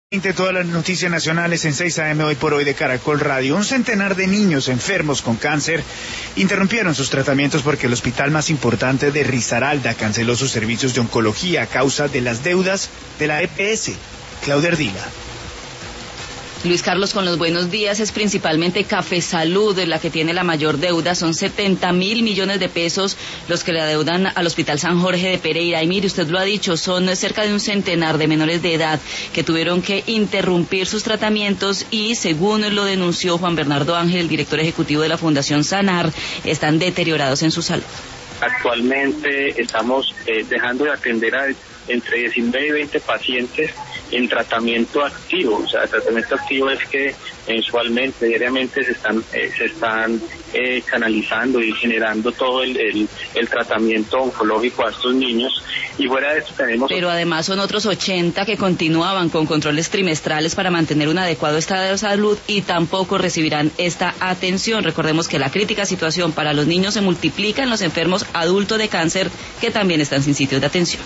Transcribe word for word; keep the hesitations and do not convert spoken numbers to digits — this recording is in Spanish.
Todas las noticias nacionales en seis a eme hoy por hoy de Caracol Radio. Un centenar de niños enfermos con cáncer interrumpieron sus tratamientos porque el hospital más importante de Risaralda canceló sus servicios de oncología a causa de las deudas de la E P S. Claudia Ardila. Luis Carlos, con los buenos días, es principalmente Café Salud la que tiene la mayor deuda. Son setenta mil millones de pesos los que le adeudan al Hospital San Jorge de Pereira. Y mire, usted lo ha dicho, son cerca de un centenar de menores de edad que tuvieron que interrumpir sus tratamientos y, según lo denunció Juan Bernardo Ángel, el director ejecutivo de la Fundación Sanar, están deteriorados en su salud. Actualmente estamos eh, dejando de atender a entre diecinueve y veinte pacientes en tratamiento activo. O sea, el tratamiento activo es que mensualmente, diariamente se están eh, se están eh, canalizando y generando todo el, el, el tratamiento oncológico a estos niños. Y fuera de eso tenemos... Pero además son otros ochenta que continuaban con controles trimestrales para mantener un adecuado estado de salud y tampoco recibirán esta atención. Recordemos que la crítica situación para los niños se multiplica en los enfermos adultos de cáncer que también están sin sitios de atención.